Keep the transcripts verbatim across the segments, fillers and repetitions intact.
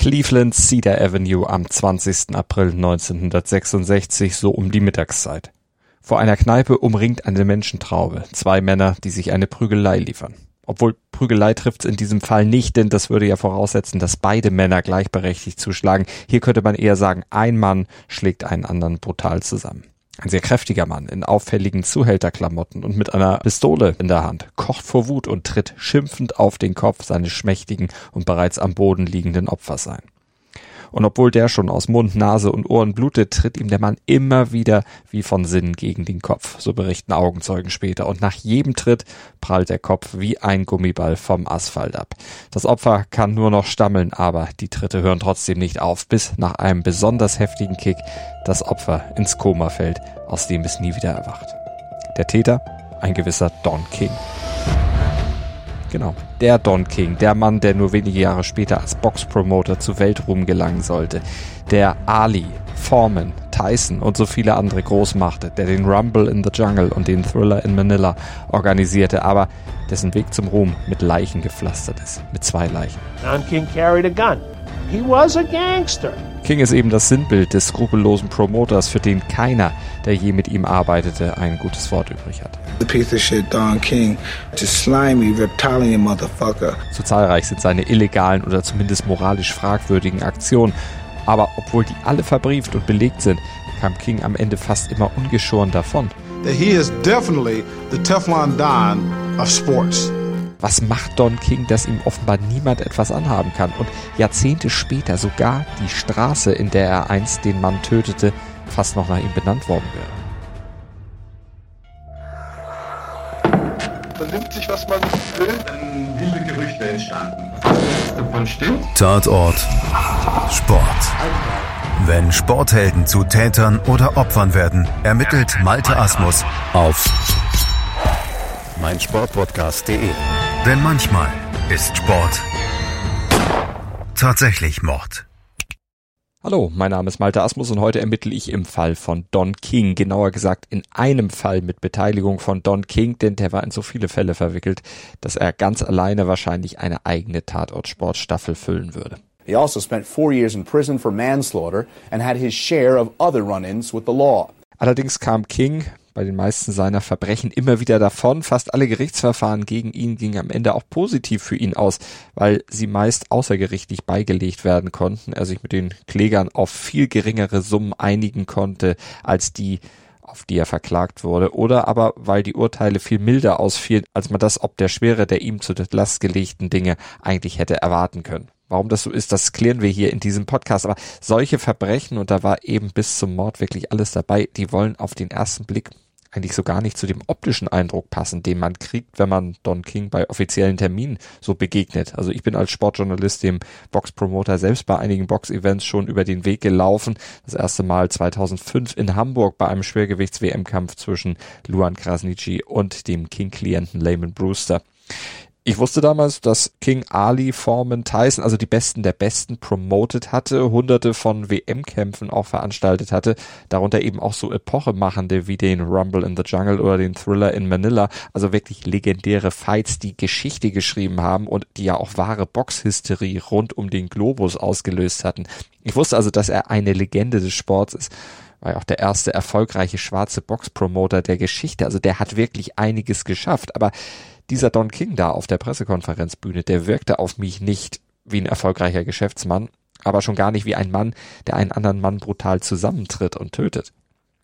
Cleveland Cedar Avenue am zwanzigsten April neunzehnhundertsechsundsechzig, so um die Mittagszeit. Vor einer Kneipe umringt eine Menschentraube, zwei Männer, die sich eine Prügelei liefern. Obwohl Prügelei trifft's in diesem Fall nicht, denn das würde ja voraussetzen, dass beide Männer gleichberechtigt zuschlagen. Hier könnte man eher sagen, ein Mann schlägt einen anderen brutal zusammen. Ein sehr kräftiger Mann in auffälligen Zuhälterklamotten und mit einer Pistole in der Hand kocht vor Wut und tritt schimpfend auf den Kopf seines schmächtigen und bereits am Boden liegenden Opfers ein. Und obwohl der schon aus Mund, Nase und Ohren blutet, tritt ihm der Mann immer wieder wie von Sinnen gegen den Kopf, so berichten Augenzeugen später. Und nach jedem Tritt prallt der Kopf wie ein Gummiball vom Asphalt ab. Das Opfer kann nur noch stammeln, aber die Tritte hören trotzdem nicht auf, bis nach einem besonders heftigen Kick das Opfer ins Koma fällt, aus dem es nie wieder erwacht. Der Täter? Ein gewisser Don King. Genau, der Don King, der Mann, der nur wenige Jahre später als Boxpromoter zu Weltruhm gelangen sollte. Der Ali, Foreman, Tyson und so viele andere groß machte, der den Rumble in the Jungle und den Thriller in Manila organisierte, aber dessen Weg zum Ruhm mit Leichen gepflastert ist, mit zwei Leichen. Don King carried a gun. He was a gangster. King ist eben das Sinnbild des skrupellosen Promoters, für den keiner, der je mit ihm arbeitete, ein gutes Wort übrig hat. The piece of shit Don King, just slimy, reptilian motherfucker. So zahlreich sind seine illegalen oder zumindest moralisch fragwürdigen Aktionen. Aber obwohl die alle verbrieft und belegt sind, kam King am Ende fast immer ungeschoren davon. He is definitely the Teflon Don of sports. Was macht Don King, dass ihm offenbar niemand etwas anhaben kann und Jahrzehnte später sogar die Straße, in der er einst den Mann tötete, fast noch nach ihm benannt worden wäre? Man nimmt sich, was man will, dann wilde Gerüchte entstanden. Was davon stimmt? Tatort Sport. Wenn Sporthelden zu Tätern oder Opfern werden, ermittelt Malte Asmus auf meinsportpodcast punkt de. Denn manchmal ist Sport tatsächlich Mord. Hallo, mein Name ist Malte Asmus und heute ermittle ich im Fall von Don King. Genauer gesagt in einem Fall mit Beteiligung von Don King, denn der war in so viele Fälle verwickelt, dass er ganz alleine wahrscheinlich eine eigene Tatort-Sportstaffel füllen würde. He also spent four years in prison for manslaughter and had his share of other run-ins with the law. Allerdings kam King bei den meisten seiner Verbrechen immer wieder davon. Fast alle Gerichtsverfahren gegen ihn gingen am Ende auch positiv für ihn aus, weil sie meist außergerichtlich beigelegt werden konnten. Er sich mit den Klägern auf viel geringere Summen einigen konnte, als die, auf die er verklagt wurde. Oder aber, weil die Urteile viel milder ausfielen, als man das ob der Schwere der ihm zur Last gelegten Dinge eigentlich hätte erwarten können. Warum das so ist, das klären wir hier in diesem Podcast. Aber solche Verbrechen, und da war eben bis zum Mord wirklich alles dabei, die wollen auf den ersten Blick eigentlich so gar nicht zu dem optischen Eindruck passen, den man kriegt, wenn man Don King bei offiziellen Terminen so begegnet. Also ich bin als Sportjournalist dem Boxpromoter selbst bei einigen Boxevents schon über den Weg gelaufen. Das erste Mal zweitausendfünf in Hamburg bei einem Schwergewichts-W M-Kampf zwischen Luan Krasniqi und dem King-Klienten Lamon Brewster. Ich wusste damals, dass King Ali, Foreman, Tyson, also die Besten der Besten, promotet hatte, hunderte von W M-Kämpfen auch veranstaltet hatte, darunter eben auch so epochemachende wie den Rumble in the Jungle oder den Thriller in Manila, also wirklich legendäre Fights, die Geschichte geschrieben haben und die ja auch wahre Boxhysterie rund um den Globus ausgelöst hatten. Ich wusste also, dass er eine Legende des Sports ist. War ja auch der erste erfolgreiche schwarze Boxpromoter der Geschichte, also der hat wirklich einiges geschafft, aber dieser Don King da auf der Pressekonferenzbühne, der wirkte auf mich nicht wie ein erfolgreicher Geschäftsmann, aber schon gar nicht wie ein Mann, der einen anderen Mann brutal zusammentritt und tötet.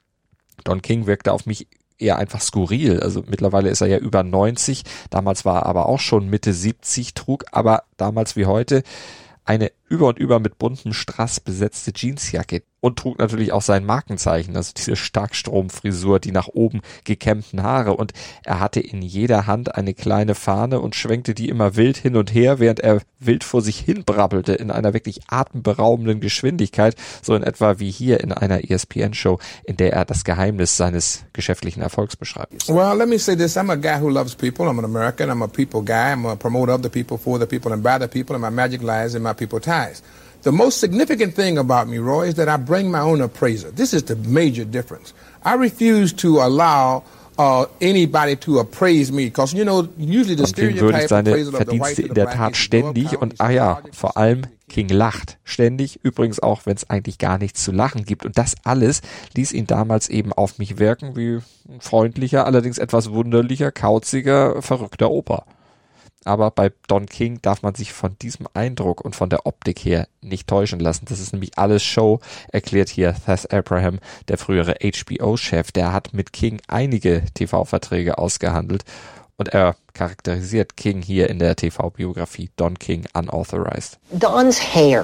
Don King wirkte auf mich eher einfach skurril, also mittlerweile ist er ja über neunzig, damals war er aber auch schon Mitte siebzig, trug aber damals wie heute eine über und über mit buntem Strass besetzte Jeansjacke und trug natürlich auch sein Markenzeichen, also diese Starkstromfrisur, die nach oben gekämmten Haare, und er hatte in jeder Hand eine kleine Fahne und schwenkte die immer wild hin und her, während er wild vor sich hin brabbelte in einer wirklich atemberaubenden Geschwindigkeit, so in etwa wie hier in einer E S P N-Show, in der er das Geheimnis seines geschäftlichen Erfolgs beschreibt. Well, let me say this, I'm a guy who loves people, I'm an American, I'm a people guy, I'm a promoter of the people, for the people, and by the people, and my magic lies in my people ties. The most significant thing about me, Roy, is that I bring my own appraiser. This is the major difference. I refuse to allow uh, anybody to appraise me, because you know usually the Don King würdigt stereotype seine appraisal of the white Verdienste to in the der black Tat is ständig lower und county, ah ja, larger vor allem King lacht ständig, übrigens auch, wenn es eigentlich gar nichts zu lachen gibt. Und das alles ließ ihn damals eben auf mich wirken wie ein freundlicher, allerdings etwas wunderlicher, kauziger, verrückter Opa. Aber bei Don King darf man sich von diesem Eindruck und von der Optik her nicht täuschen lassen. Das ist nämlich alles Show, erklärt hier Seth Abraham, der frühere H B O-Chef. Der hat mit King einige T V-Verträge ausgehandelt und er charakterisiert King hier in der T V-Biografie Don King Unauthorized. Don's hair,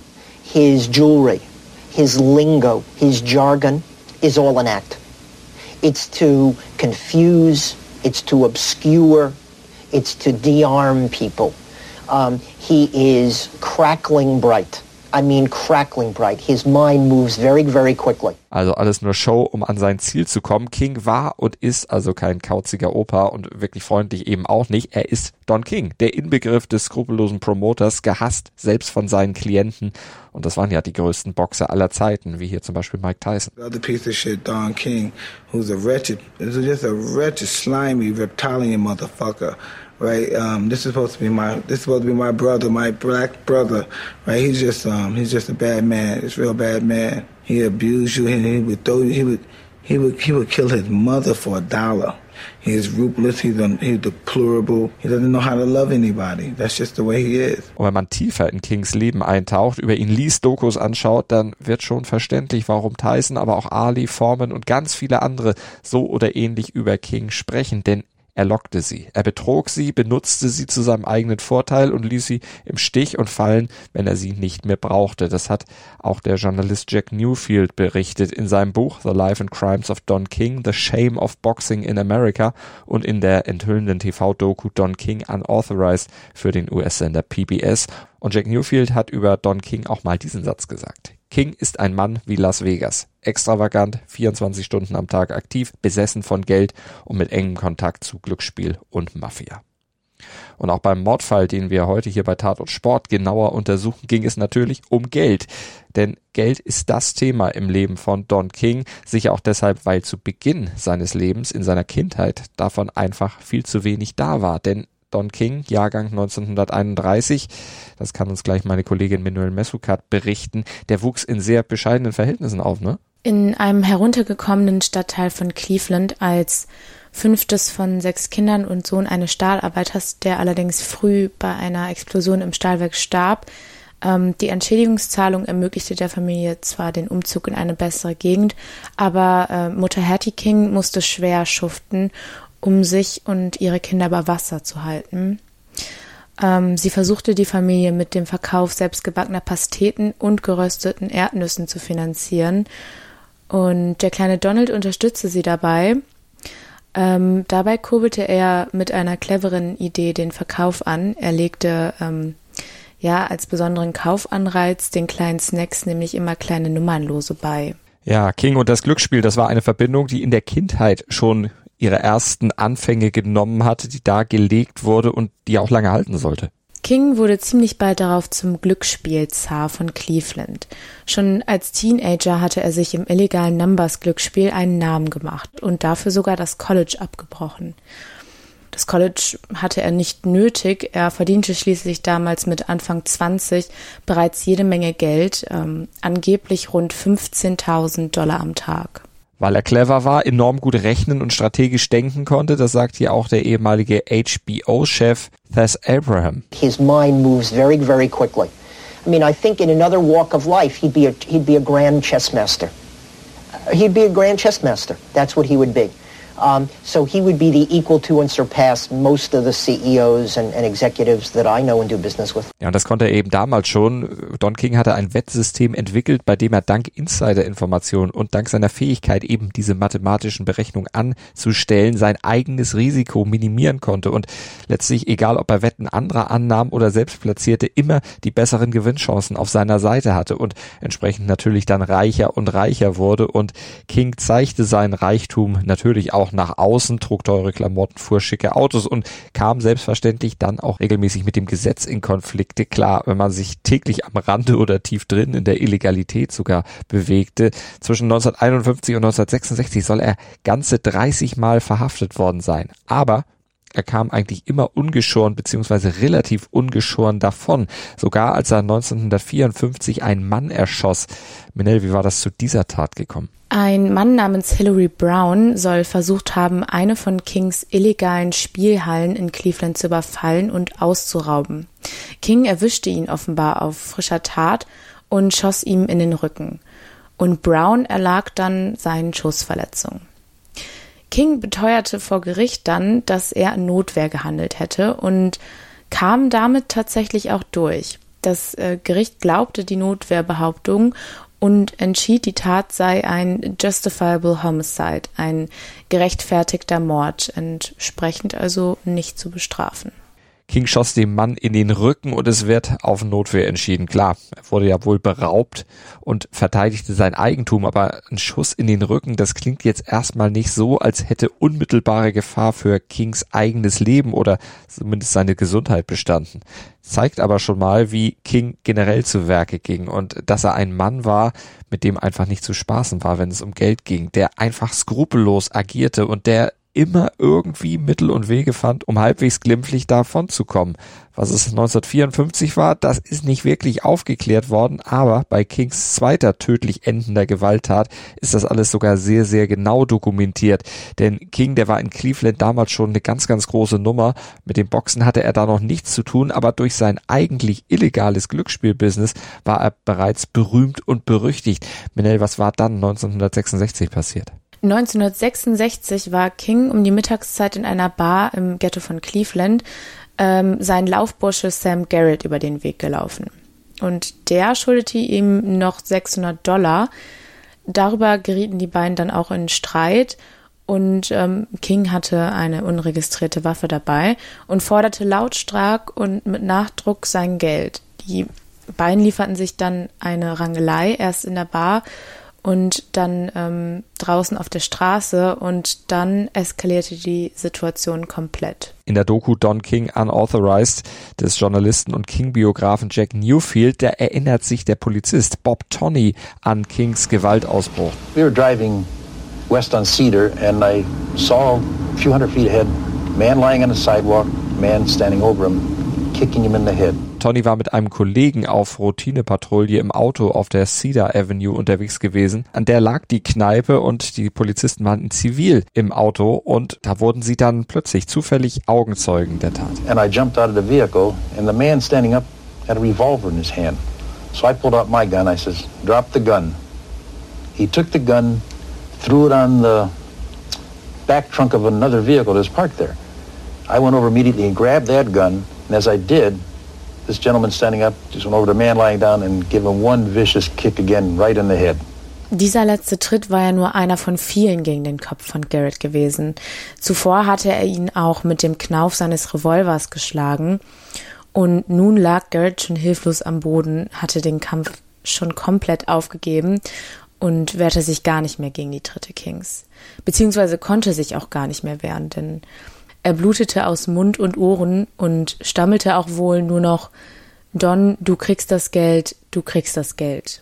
his jewelry, his lingo, his jargon is all an act. It's to confuse, it's to obscure, it's to de-arm people. Um, he is crackling bright. I mean crackling bright. His mind moves very, very quickly. Also alles nur Show, um an sein Ziel zu kommen. King war und ist also kein kauziger Opa und wirklich freundlich eben auch nicht. Er ist Don King, der Inbegriff des skrupellosen Promoters, gehasst selbst von seinen Klienten. Und das waren ja die größten Boxer aller Zeiten, wie hier zum Beispiel Mike Tyson. The other piece of shit, Don King, who's a wretched, is just a wretched, slimy, reptilian motherfucker. Right, um, this is supposed to be my, this is supposed to be my brother, my black brother, right? He's just, um, he's just a bad man. He's a real bad man. He abused you, and he would throw you. He would, he would, he would kill his mother for a dollar. He is ruthless. He's, un, he's deplorable. He doesn't know how to love anybody. That's just the way he is. Und wenn man tiefer in Kings Leben eintaucht, über ihn liest, Dokus anschaut, dann wird schon verständlich, warum Tyson, aber auch Ali, Foreman und ganz viele andere so oder ähnlich über King sprechen, denn er lockte sie, er betrog sie, benutzte sie zu seinem eigenen Vorteil und ließ sie im Stich und fallen, wenn er sie nicht mehr brauchte. Das hat auch der Journalist Jack Newfield berichtet in seinem Buch The Life and Crimes of Don King, The Shame of Boxing in America und in der enthüllenden T V-Doku Don King Unauthorized für den U S-Sender P B S. Und Jack Newfield hat über Don King auch mal diesen Satz gesagt. King ist ein Mann wie Las Vegas. Extravagant, vierundzwanzig Stunden am Tag aktiv, besessen von Geld und mit engem Kontakt zu Glücksspiel und Mafia. Und auch beim Mordfall, den wir heute hier bei Tatort Sport genauer untersuchen, ging es natürlich um Geld. Denn Geld ist das Thema im Leben von Don King, sicher auch deshalb, weil zu Beginn seines Lebens, in seiner Kindheit, davon einfach viel zu wenig da war. Denn Don King, Jahrgang neunzehnhunderteinunddreißig, das kann uns gleich meine Kollegin Manuel Messukat berichten, der wuchs in sehr bescheidenen Verhältnissen auf, ne? In einem heruntergekommenen Stadtteil von Cleveland als fünftes von sechs Kindern und Sohn eines Stahlarbeiters, der allerdings früh bei einer Explosion im Stahlwerk starb. Ähm, die Entschädigungszahlung ermöglichte der Familie zwar den Umzug in eine bessere Gegend, aber äh, Mutter Hattie King musste schwer schuften, um sich und ihre Kinder bei Wasser zu halten. Ähm, sie versuchte die Familie mit dem Verkauf selbstgebackener Pasteten und gerösteten Erdnüssen zu finanzieren. Und der kleine Donald unterstützte sie dabei. Ähm, dabei kurbelte er mit einer cleveren Idee den Verkauf an. Er legte ähm, ja als besonderen Kaufanreiz den kleinen Snacks nämlich immer kleine Nummernlose bei. Ja, King und das Glücksspiel, das war eine Verbindung, die in der Kindheit schon ihre ersten Anfänge genommen hatte, die da gelegt wurde und die auch lange halten sollte. King wurde ziemlich bald darauf zum Glücksspielzar von Cleveland. Schon als Teenager hatte er sich im illegalen Numbers-Glücksspiel einen Namen gemacht und dafür sogar das College abgebrochen. Das College hatte er nicht nötig, er verdiente schließlich damals mit Anfang zwanzig bereits jede Menge Geld, ähm, angeblich rund fünfzehntausend Dollar am Tag. Weil er clever war, enorm gut rechnen und strategisch denken konnte, das sagt hier auch der ehemalige H B O-Chef Seth Abraham. His mind moves very, very quickly. I mean, I think in another walk of life, he'd be a, he'd be a grand chess master. He'd be a grand chess master. That's what he would be. Um, so he would be the equal to and surpass most of the C E Os and, and executives that I know and do business with. Ja, und das konnte er eben damals schon. Don King hatte ein Wettsystem entwickelt, bei dem er dank Insider-Informationen und dank seiner Fähigkeit, eben diese mathematischen Berechnungen anzustellen, sein eigenes Risiko minimieren konnte und letztlich, egal ob er Wetten anderer annahm oder selbst platzierte, immer die besseren Gewinnchancen auf seiner Seite hatte und entsprechend natürlich dann reicher und reicher wurde. Und King zeigte seinen Reichtum natürlich auch auch nach außen, trug teure Klamotten, fuhr schicke Autos und kam selbstverständlich dann auch regelmäßig mit dem Gesetz in Konflikte. Klar, wenn man sich täglich am Rande oder tief drin in der Illegalität sogar bewegte. Zwischen neunzehnhunderteinundfünfzig und neunzehnhundertsechsundsechzig soll er ganze dreißig Mal verhaftet worden sein. Aber er kam eigentlich immer ungeschoren bzw. relativ ungeschoren davon. Sogar als er neunzehnhundertvierundfünfzig einen Mann erschoss. Minel, wie war das zu dieser Tat gekommen? Ein Mann namens Hillary Brown soll versucht haben, eine von Kings illegalen Spielhallen in Cleveland zu überfallen und auszurauben. King erwischte ihn offenbar auf frischer Tat und schoss ihm in den Rücken. Und Brown erlag dann seinen Schussverletzungen. King beteuerte vor Gericht dann, dass er in Notwehr gehandelt hätte und kam damit tatsächlich auch durch. Das äh, Gericht glaubte die Notwehrbehauptung und entschied, die Tat sei ein justifiable homicide, ein gerechtfertigter Mord, entsprechend also nicht zu bestrafen. King schoss dem Mann in den Rücken und es wird auf Notwehr entschieden. Klar, er wurde ja wohl beraubt und verteidigte sein Eigentum, aber ein Schuss in den Rücken, das klingt jetzt erstmal nicht so, als hätte unmittelbare Gefahr für Kings eigenes Leben oder zumindest seine Gesundheit bestanden. Zeigt aber schon mal, wie King generell zu Werke ging und dass er ein Mann war, mit dem einfach nicht zu spaßen war, wenn es um Geld ging, der einfach skrupellos agierte und der immer irgendwie Mittel und Wege fand, um halbwegs glimpflich davon zu kommen. Was es neunzehnhundertvierundfünfzig war, das ist nicht wirklich aufgeklärt worden, aber bei Kings zweiter tödlich endender Gewalttat ist das alles sogar sehr, sehr genau dokumentiert. Denn King, der war in Cleveland damals schon eine ganz, ganz große Nummer. Mit dem Boxen hatte er da noch nichts zu tun, aber durch sein eigentlich illegales Glücksspielbusiness war er bereits berühmt und berüchtigt. Minel, was war dann neunzehnhundertsechsundsechzig passiert? neunzehnhundertsechsundsechzig war King um die Mittagszeit in einer Bar im Ghetto von Cleveland ähm, sein Laufbursche Sam Garrett über den Weg gelaufen. Und der schuldete ihm noch sechshundert Dollar. Darüber gerieten die beiden dann auch in Streit und ähm, King hatte eine unregistrierte Waffe dabei und forderte lautstark und mit Nachdruck sein Geld. Die beiden lieferten sich dann eine Rangelei, erst in der Bar und dann ähm, draußen auf der Straße und dann eskalierte die Situation komplett. In der Doku Don King Unauthorized des Journalisten und King-Biografen Jack Newfield, da erinnert sich der Polizist Bob Tonney an Kings Gewaltausbruch. We were driving west on Cedar and I saw a few hundred feet ahead, man lying on the sidewalk, man standing over him, kicking him in the head. Tony war mit einem Kollegen auf Routinepatrouille im Auto auf der Cedar Avenue unterwegs gewesen. An der lag die Kneipe und die Polizisten waren in Zivil im Auto und da wurden sie dann plötzlich zufällig Augenzeugen der Tat. And I jumped out of the vehicle and the man standing up had a revolver in his hand. So I pulled out my gun. I says, "Drop the gun." He took the gun, threw it on the back trunk of another vehicle that was parked there. I went over immediately and grabbed that gun, and as I did, this gentleman standing up just went over the man lying down and gave him one vicious kick again right in the head. Dieser letzte Tritt war ja nur einer von vielen gegen den Kopf von Garrett gewesen. Zuvor hatte er ihn auch mit dem Knauf seines Revolvers geschlagen und nun lag Garrett schon hilflos am Boden, hatte den Kampf schon komplett aufgegeben und wehrte sich gar nicht mehr gegen die Tritte Kings. Beziehungsweise konnte sich auch gar nicht mehr wehren, denn er blutete aus Mund und Ohren und stammelte auch wohl nur noch: Don, du kriegst das Geld, du kriegst das Geld.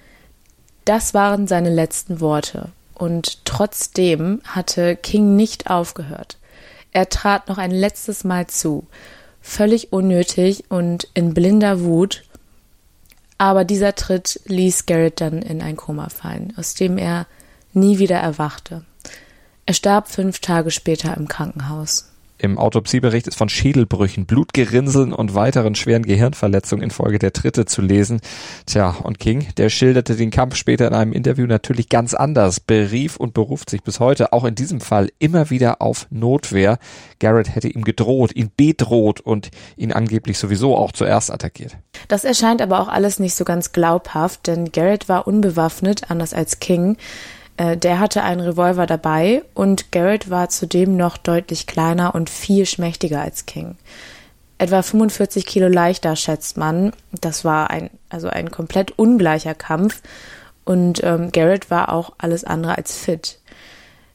Das waren seine letzten Worte. Und trotzdem hatte King nicht aufgehört. Er trat noch ein letztes Mal zu, völlig unnötig und in blinder Wut. Aber dieser Tritt ließ Garrett dann in ein Koma fallen, aus dem er nie wieder erwachte. Er starb fünf Tage später im Krankenhaus. Im Autopsiebericht ist von Schädelbrüchen, Blutgerinnseln und weiteren schweren Gehirnverletzungen infolge der Tritte zu lesen. Tja, und King, der schilderte den Kampf später in einem Interview natürlich ganz anders, berief und beruft sich bis heute, auch in diesem Fall, immer wieder auf Notwehr. Garrett hätte ihm gedroht, ihn bedroht und ihn angeblich sowieso auch zuerst attackiert. Das erscheint aber auch alles nicht so ganz glaubhaft, denn Garrett war unbewaffnet, anders als King. Der hatte einen Revolver dabei und Garrett war zudem noch deutlich kleiner und viel schmächtiger als King. Etwa fünfundvierzig Kilo leichter, schätzt man. Das war ein, also ein komplett ungleicher Kampf und ähm, Garrett war auch alles andere als fit.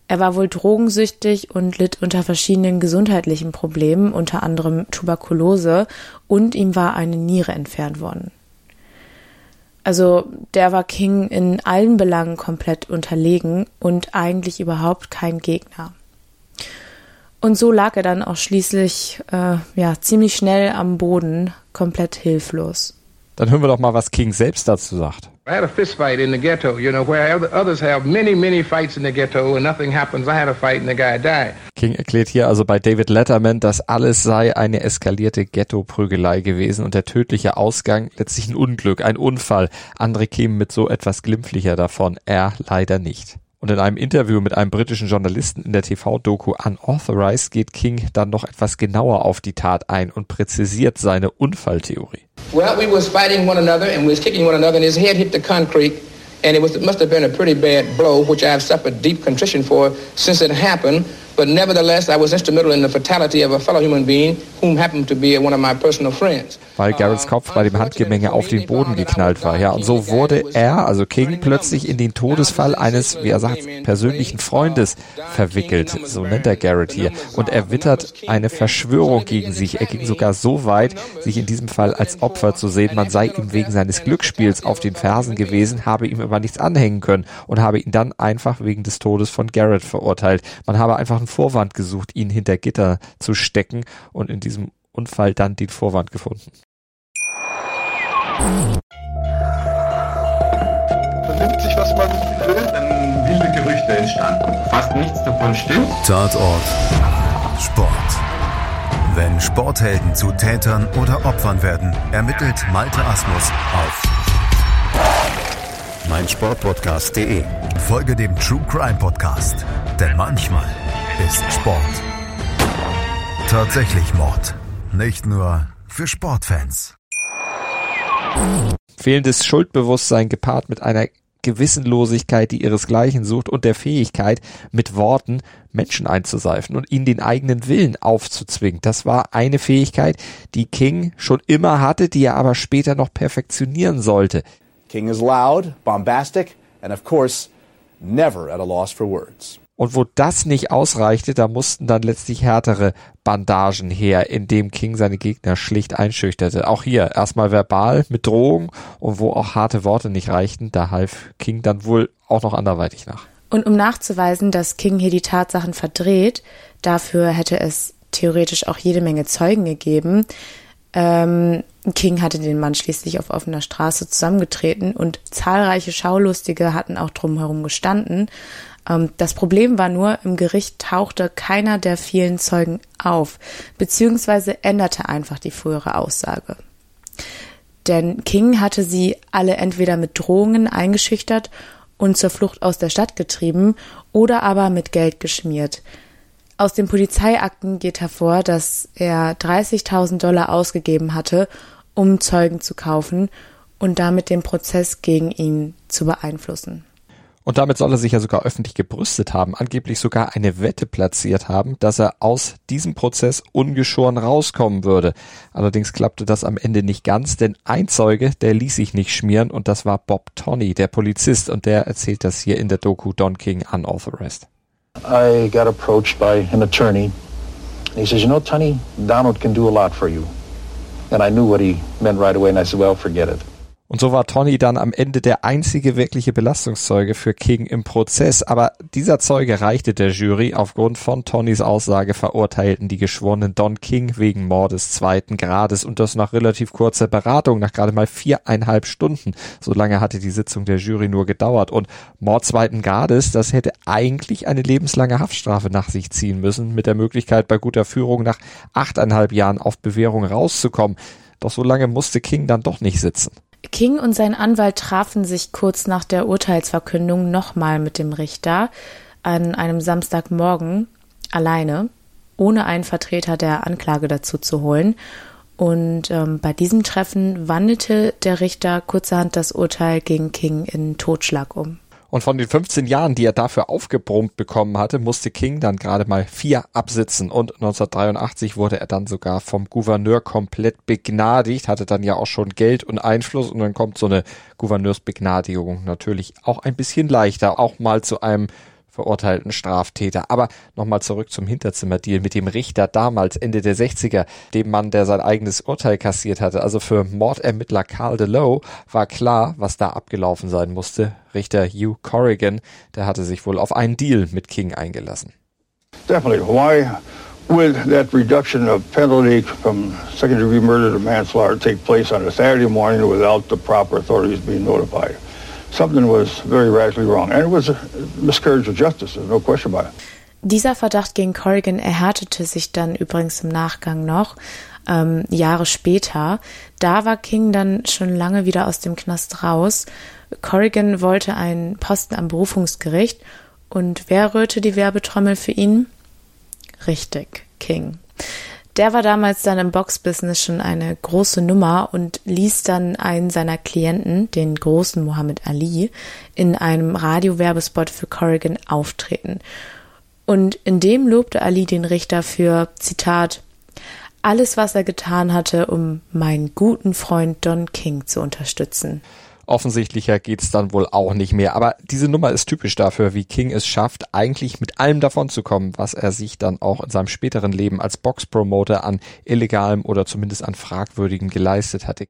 Er war wohl drogensüchtig und litt unter verschiedenen gesundheitlichen Problemen, unter anderem Tuberkulose, und ihm war eine Niere entfernt worden. Also der war King in allen Belangen komplett unterlegen und eigentlich überhaupt kein Gegner. Und so lag er dann auch schließlich äh, ja ziemlich schnell am Boden, komplett hilflos. Dann hören wir doch mal, was King selbst dazu sagt. I had a fist fight in the ghetto, you know, where others have many, many fights in the ghetto and nothing happens. I had a fight and the guy died. King erklärt hier also bei David Letterman, dass alles sei eine eskalierte Ghetto-Prügelei gewesen und der tödliche Ausgang letztlich ein Unglück, ein Unfall. Andere kämen mit so etwas glimpflicher davon, er leider nicht. Und in einem Interview mit einem britischen Journalisten in der T V-Doku Unauthorized geht King dann noch etwas genauer auf die Tat ein und präzisiert seine Unfalltheorie. Well, we was fighting one another and we was kicking one another and his head hit the concrete and it was it must have been a pretty bad blow, which I have suffered deep contrition for since it happened. But nevertheless, I was instrumental in the fatality of a fellow human being whom happened to be one of my personal friends. Weil Garretts Kopf bei dem Handgemenge auf den Boden geknallt war. Ja, und so wurde er, also King, plötzlich in den Todesfall eines, wie er sagt, persönlichen Freundes verwickelt. So nennt er Garrett hier. Und er wittert eine Verschwörung gegen sich. Er ging sogar so weit, sich in diesem Fall als Opfer zu sehen. Man sei ihm wegen seines Glücksspiels auf den Fersen gewesen, habe ihm aber nichts anhängen können und habe ihn dann einfach wegen des Todes von Garrett verurteilt. Man habe einfach einen Vorwand gesucht, ihn hinter Gitter zu stecken und in diesem Unfall dann den Vorwand gefunden. Vernimmt sich, was man will, dann wilde Gerüchte entstanden. Fast nichts davon stimmt. Tatort Sport. Wenn Sporthelden zu Tätern oder Opfern werden, ermittelt Malte Asmus auf meinsportpodcast punkt de. Folge dem True Crime Podcast, denn manchmal ist Sport tatsächlich Mord. Nicht nur für Sportfans. Fehlendes Schuldbewusstsein gepaart mit einer Gewissenlosigkeit, die ihresgleichen sucht, und der Fähigkeit, mit Worten Menschen einzuseifen und ihnen den eigenen Willen aufzuzwingen. Das war eine Fähigkeit, die King schon immer hatte, die er aber später noch perfektionieren sollte. King is loud, bombastic, and of course, never at a loss for words. Und wo das nicht ausreichte, da mussten dann letztlich härtere Bandagen her, indem King seine Gegner schlicht einschüchterte. Auch hier erstmal verbal mit Drohung, und wo auch harte Worte nicht reichten, da half King dann wohl auch noch anderweitig nach. Und um nachzuweisen, dass King hier die Tatsachen verdreht, dafür hätte es theoretisch auch jede Menge Zeugen gegeben. Ähm, King hatte den Mann schließlich auf offener Straße zusammengetreten und zahlreiche Schaulustige hatten auch drumherum gestanden. Ähm, das Problem war nur, im Gericht tauchte keiner der vielen Zeugen auf, beziehungsweise änderte einfach die frühere Aussage. Denn King hatte sie alle entweder mit Drohungen eingeschüchtert und zur Flucht aus der Stadt getrieben oder aber mit Geld geschmiert. Aus den Polizeiakten geht hervor, dass er dreißigtausend Dollar ausgegeben hatte, um Zeugen zu kaufen und damit den Prozess gegen ihn zu beeinflussen. Und damit soll er sich ja sogar öffentlich gebrüstet haben, angeblich sogar eine Wette platziert haben, dass er aus diesem Prozess ungeschoren rauskommen würde. Allerdings klappte das am Ende nicht ganz, denn ein Zeuge, der ließ sich nicht schmieren, und das war Bob Tonney, der Polizist, und der erzählt das hier in der Doku Don King Unauthorized. I got approached by an attorney, and he says, you know, Tony, Donald can do a lot for you. And I knew what he meant right away, and I said, well, forget it. Und so war Tonney dann am Ende der einzige wirkliche Belastungszeuge für King im Prozess. Aber dieser Zeuge reichte der Jury. Aufgrund von Tonneys Aussage verurteilten die Geschworenen Don King wegen Mordes zweiten Grades, und das nach relativ kurzer Beratung, nach gerade mal viereinhalb Stunden. So lange hatte die Sitzung der Jury nur gedauert. Und Mord zweiten Grades, das hätte eigentlich eine lebenslange Haftstrafe nach sich ziehen müssen, mit der Möglichkeit, bei guter Führung nach achteinhalb Jahren auf Bewährung rauszukommen. Doch so lange musste King dann doch nicht sitzen. King und sein Anwalt trafen sich kurz nach der Urteilsverkündung nochmal mit dem Richter an einem Samstagmorgen alleine, ohne einen Vertreter der Anklage dazu zu holen. Und ähm, bei diesem Treffen wandelte der Richter kurzerhand das Urteil gegen King in Totschlag um. Und von den fünfzehn Jahren, die er dafür aufgebrummt bekommen hatte, musste King dann gerade mal vier absitzen. Und neunzehnhundertdreiundachtzig wurde er dann sogar vom Gouverneur komplett begnadigt, hatte dann ja auch schon Geld und Einfluss. Und dann kommt so eine Gouverneursbegnadigung natürlich auch ein bisschen leichter, auch mal zu einem verurteilten Straftäter. Aber nochmal zurück zum Hinterzimmerdeal mit dem Richter damals, Ende der sechziger, dem Mann, der sein eigenes Urteil kassiert hatte. Also für Mordermittler Carl DeLoe war klar, was da abgelaufen sein musste. Richter Hugh Corrigan, der hatte sich wohl auf einen Deal mit King eingelassen. Definitely. Why would that reduction of penalty from second-degree murder to manslaughter take place on a Saturday morning without the proper authorities being notified? Something was very radically wrong. And it was a miscarriage of justice, there's no question about it. Dieser Verdacht gegen Corrigan erhärtete sich dann übrigens im Nachgang noch, ähm, Jahre später. Da war King dann schon lange wieder aus dem Knast raus. Corrigan wollte einen Posten am Berufungsgericht. Und wer rührte die Werbetrommel für ihn? Richtig, King. Der war damals dann im Boxbusiness schon eine große Nummer und ließ dann einen seiner Klienten, den großen Muhammad Ali, in einem Radiowerbespot für Corrigan auftreten. Und in dem lobte Ali den Richter für, Zitat, alles, was er getan hatte, um meinen guten Freund Don King zu unterstützen. Offensichtlicher geht's dann wohl auch nicht mehr. Aber diese Nummer ist typisch dafür, wie King es schafft, eigentlich mit allem davonzukommen, was er sich dann auch in seinem späteren Leben als Boxpromoter an illegalem oder zumindest an fragwürdigem geleistet hatte.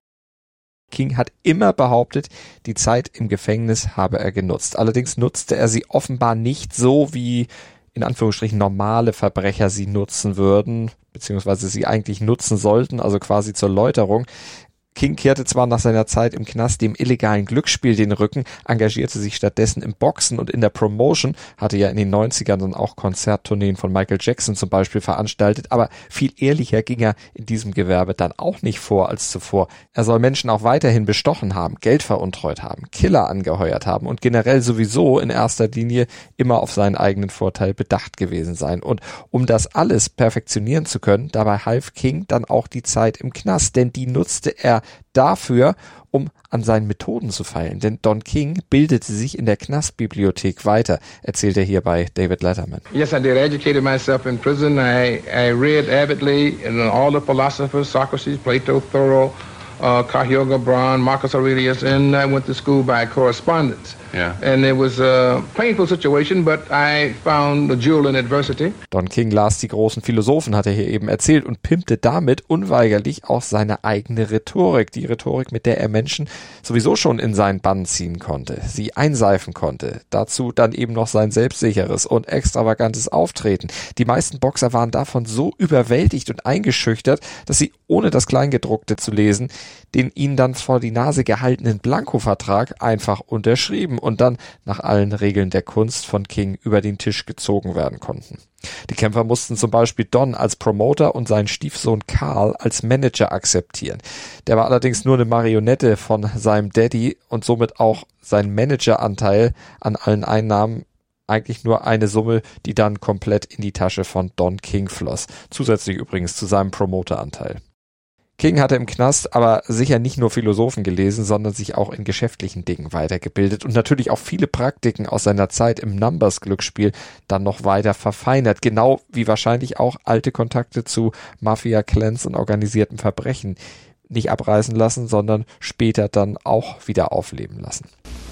King hat immer behauptet, die Zeit im Gefängnis habe er genutzt. Allerdings nutzte er sie offenbar nicht so, wie in Anführungsstrichen normale Verbrecher sie nutzen würden, beziehungsweise sie eigentlich nutzen sollten, also quasi zur Läuterung. King kehrte zwar nach seiner Zeit im Knast dem illegalen Glücksspiel den Rücken, engagierte sich stattdessen im Boxen und in der Promotion, hatte ja in den neunzigern dann auch Konzerttourneen von Michael Jackson zum Beispiel veranstaltet, aber viel ehrlicher ging er in diesem Gewerbe dann auch nicht vor als zuvor. Er soll Menschen auch weiterhin bestochen haben, Geld veruntreut haben, Killer angeheuert haben und generell sowieso in erster Linie immer auf seinen eigenen Vorteil bedacht gewesen sein. Und um das alles perfektionieren zu können, dabei half King dann auch die Zeit im Knast, denn die nutzte er dafür, um an seinen Methoden zu feilen. Denn Don King bildete sich in der Knastbibliothek weiter, erzählt er hier bei David Letterman. Yes, I did. I educated myself in prison. I, I read avidly and all the philosophers, Socrates, Plato, Thoreau, uh, Cahill Gibran, Marcus Aurelius, and I went to school by correspondence. Yeah. And it was a painful situation, but I found a jewel in adversity. Don King las die großen Philosophen, hat er hier eben erzählt, und pimpte damit unweigerlich auch seine eigene Rhetorik. Die Rhetorik, mit der er Menschen sowieso schon in seinen Bann ziehen konnte, sie einseifen konnte. Dazu dann eben noch sein selbstsicheres und extravagantes Auftreten. Die meisten Boxer waren davon so überwältigt und eingeschüchtert, dass sie, ohne das Kleingedruckte zu lesen, den ihnen dann vor die Nase gehaltenen Blankovertrag einfach unterschrieben und dann nach allen Regeln der Kunst von King über den Tisch gezogen werden konnten. Die Kämpfer mussten zum Beispiel Don als Promoter und seinen Stiefsohn Carl als Manager akzeptieren. Der war allerdings nur eine Marionette von seinem Daddy und somit auch sein Manageranteil an allen Einnahmen eigentlich nur eine Summe, die dann komplett in die Tasche von Don King floss. Zusätzlich übrigens zu seinem Promoteranteil. King hatte im Knast aber sicher nicht nur Philosophen gelesen, sondern sich auch in geschäftlichen Dingen weitergebildet und natürlich auch viele Praktiken aus seiner Zeit im Numbers-Glücksspiel dann noch weiter verfeinert, genau wie wahrscheinlich auch alte Kontakte zu Mafia-Clans und organisiertem Verbrechen nicht abreißen lassen, sondern später dann auch wieder aufleben lassen.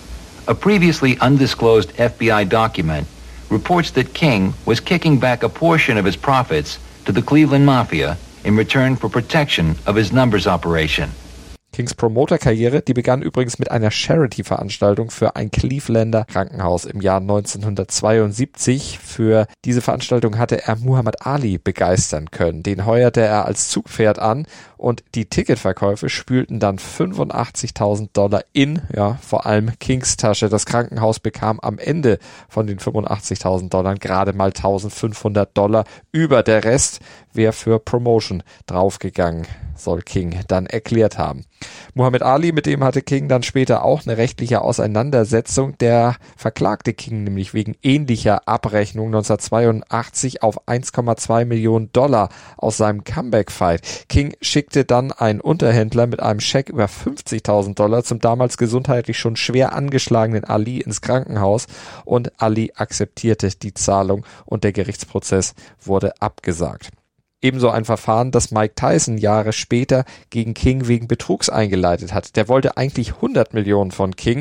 A previously undisclosed F B I document reports that King was kicking back a portion of his profits to the Cleveland Mafia in return for protection of his numbers operation. Kings Promoterkarriere, die begann übrigens mit einer Charity-Veranstaltung für ein Clevelander Krankenhaus im Jahr neunzehnhundertzweiundsiebzig. Für diese Veranstaltung hatte er Muhammad Ali begeistern können. Den heuerte er als Zugpferd an und die Ticketverkäufe spülten dann fünfundachtzigtausend Dollar in, ja, vor allem Kings Tasche. Das Krankenhaus bekam am Ende von den fünfundachtzigtausend Dollar gerade mal eintausendfünfhundert Dollar über. Der Rest wäre für Promotion draufgegangen, soll King dann erklärt haben. Muhammad Ali, mit dem hatte King dann später auch eine rechtliche Auseinandersetzung. Der verklagte King nämlich wegen ähnlicher Abrechnung neunzehnhundertzweiundachtzig auf eins Komma zwei Millionen Dollar aus seinem Comeback-Fight. King schickte dann einen Unterhändler mit einem Scheck über fünfzigtausend Dollar zum damals gesundheitlich schon schwer angeschlagenen Ali ins Krankenhaus und Ali akzeptierte die Zahlung und der Gerichtsprozess wurde abgesagt. Ebenso ein Verfahren, das Mike Tyson Jahre später gegen King wegen Betrugs eingeleitet hat. Der wollte eigentlich hundert Millionen von King.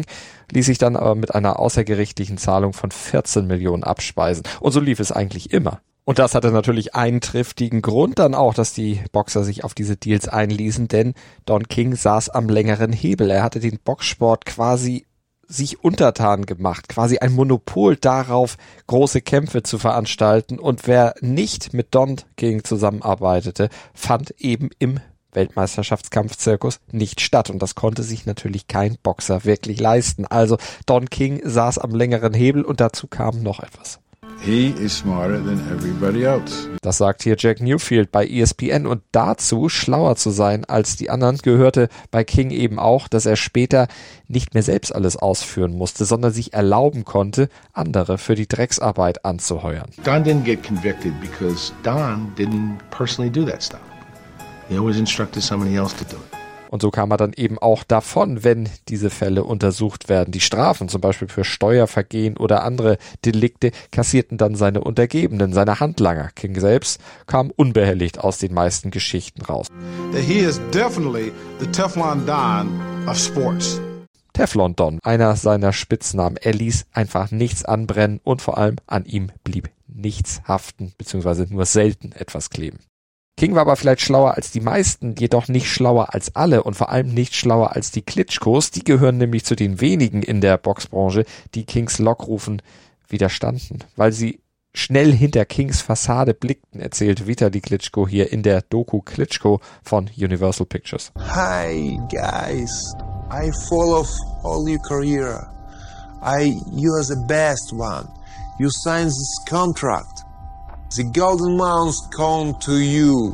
ließ sich dann aber mit einer außergerichtlichen Zahlung von vierzehn Millionen abspeisen. Und so lief es eigentlich immer. Und das hatte natürlich einen triftigen Grund dann auch, dass die Boxer sich auf diese Deals einließen, denn Don King saß am längeren Hebel. Er hatte den Boxsport quasi sich untertan gemacht, quasi ein Monopol darauf, große Kämpfe zu veranstalten. Und wer nicht mit Don King zusammenarbeitete, fand eben im Weltmeisterschaftskampfzirkus nicht statt. Und das konnte sich natürlich kein Boxer wirklich leisten. Also Don King saß am längeren Hebel und dazu kam noch etwas. He is smarter than everybody else. Das sagt hier Jack Newfield bei E S P N, und dazu, schlauer zu sein als die anderen, gehörte bei King eben auch, dass er später nicht mehr selbst alles ausführen musste, sondern sich erlauben konnte, andere für die Drecksarbeit anzuheuern. Don didn't get convicted because Don didn't personally do that stuff. He always instructed somebody else to do it. Und so kam er dann eben auch davon, wenn diese Fälle untersucht werden. Die Strafen, zum Beispiel für Steuervergehen oder andere Delikte, kassierten dann seine Untergebenen, seine Handlanger. King selbst kam unbehelligt aus den meisten Geschichten raus. He is definitely the Teflon Don of sports. Teflon Don, einer seiner Spitznamen. Er ließ einfach nichts anbrennen und vor allem an ihm blieb nichts haften, beziehungsweise nur selten etwas kleben. King war aber vielleicht schlauer als die meisten, jedoch nicht schlauer als alle und vor allem nicht schlauer als die Klitschkos. Die gehören nämlich zu den wenigen in der Boxbranche, die Kings Lockrufen widerstanden, weil sie schnell hinter Kings Fassade blickten, erzählt Vitali Klitschko hier in der Doku Klitschko von Universal Pictures. Hi guys, I follow all your career. I, you are the best one. You signed this contract. The Golden Mountains come to you.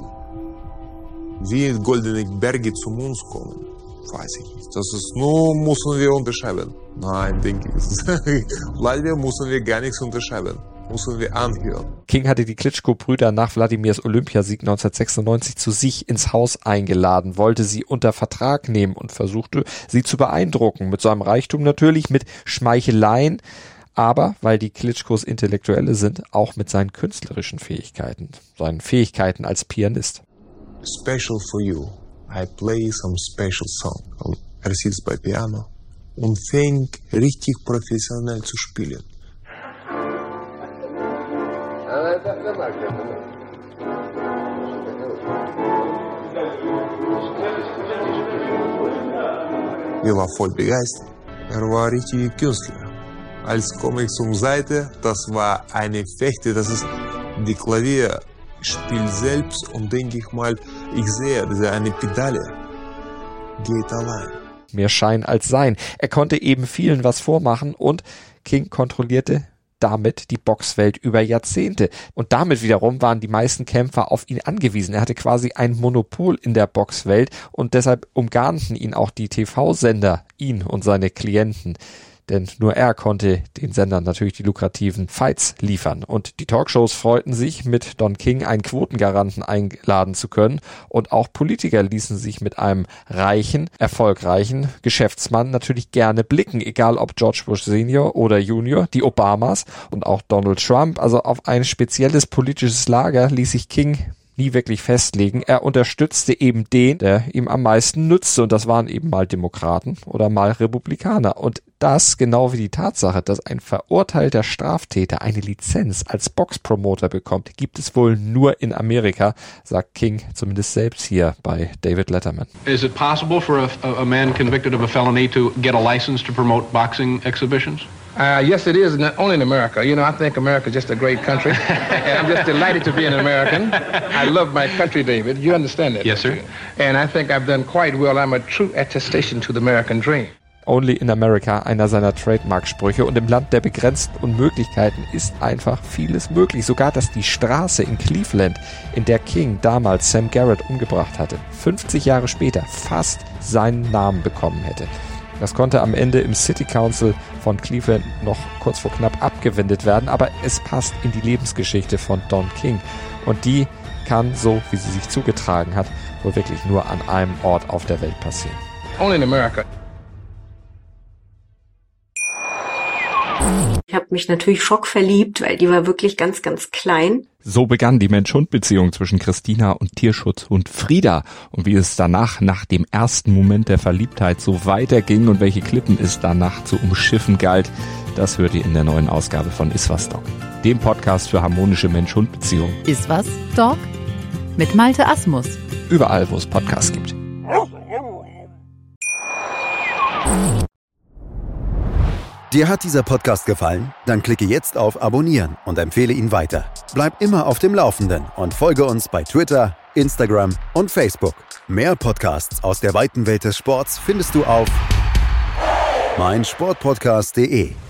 Wie Goldene Berge zu uns kommen, weiß ich nicht. Das ist nur, müssen wir unterschreiben. Nein, denke ich. Leider müssen wir gar nichts unterschreiben. Müssen wir anhören. King hatte die Klitschko-Brüder nach Wladimirs Olympiasieg neunzehnhundertsechsundneunzig zu sich ins Haus eingeladen, wollte sie unter Vertrag nehmen und versuchte, sie zu beeindrucken. Mit seinem Reichtum natürlich, mit Schmeicheleien, aber, weil die Klitschkos Intellektuelle sind, auch mit seinen künstlerischen Fähigkeiten, seinen Fähigkeiten als Pianist. Special for you. I play some special song. Er sitzt bei Piano und fängt richtig professionell zu spielen. Ich war voll begeistert. Er war richtiger Künstler. Als komme ich zur Seite, das war eine Fechte, das ist die Klavier spielt selbst und denke ich mal, ich sehe, dass er eine Pedale geht allein. Mehr Schein als Sein. Er konnte eben vielen was vormachen und King kontrollierte damit die Boxwelt über Jahrzehnte. Und damit wiederum waren die meisten Kämpfer auf ihn angewiesen. Er hatte quasi ein Monopol in der Boxwelt und deshalb umgarnten ihn auch die T V-Sender, ihn und seine Klienten. Denn nur er konnte den Sendern natürlich die lukrativen Fights liefern. Und die Talkshows freuten sich, mit Don King einen Quotengaranten einladen zu können. Und auch Politiker ließen sich mit einem reichen, erfolgreichen Geschäftsmann natürlich gerne blicken. Egal ob George Bush Senior oder Junior, die Obamas und auch Donald Trump. Also auf ein spezielles politisches Lager ließ sich King nie wirklich festlegen. Er unterstützte eben den, der ihm am meisten nützte. Und das waren eben mal Demokraten oder mal Republikaner. Und das, genau wie die Tatsache, dass ein verurteilter Straftäter eine Lizenz als Boxpromoter bekommt, gibt es wohl nur in Amerika, sagt King zumindest selbst hier bei David Letterman. Is it possible for a, a man convicted of a felony to get a license to promote boxing exhibitions? Uh, yes, it is, not only in America. You know, I think America is just a great country. And I'm just delighted to be an American. I love my country, David. You understand that? Yes, sir. You? And I think I've done quite well. I'm a true attestation to the American dream. Only in America, einer seiner Trademark-Sprüche. Und im Land der begrenzten Unmöglichkeiten ist einfach vieles möglich. Sogar, dass die Straße in Cleveland, in der King damals Sam Garrett umgebracht hatte, fünfzig Jahre später fast seinen Namen bekommen hätte. Das konnte am Ende im City Council von Cleveland noch kurz vor knapp abgewendet werden, aber es passt in die Lebensgeschichte von Don King. Und die kann, so wie sie sich zugetragen hat, wohl wirklich nur an einem Ort auf der Welt passieren. Only in America. habe mich natürlich schockverliebt, weil die war wirklich ganz, ganz klein. So begann die Mensch-Hund-Beziehung zwischen Christina und Tierschutzhund Frieda. Und wie es danach, nach dem ersten Moment der Verliebtheit, so weiterging und welche Klippen es danach zu umschiffen galt, das hört ihr in der neuen Ausgabe von Iswas Dog, dem Podcast für harmonische Mensch-Hund-Beziehungen. Iswas Dog mit Malte Asmus. Überall, wo es Podcasts gibt. Dir hat dieser Podcast gefallen? Dann klicke jetzt auf Abonnieren und empfehle ihn weiter. Bleib immer auf dem Laufenden und folge uns bei Twitter, Instagram und Facebook. Mehr Podcasts aus der weiten Welt des Sports findest du auf meinsportpodcast punkt de.